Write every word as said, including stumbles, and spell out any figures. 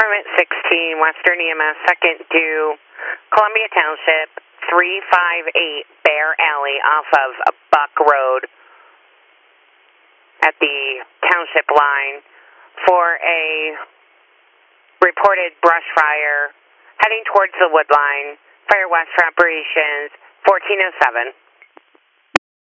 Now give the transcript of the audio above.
Department sixteen, Western E M S, second due, Columbia Township, three five eight Bear Alley off of Buck Road at the township line for a reported brush fire heading towards the wood line. Fire west for operations fourteen oh seven.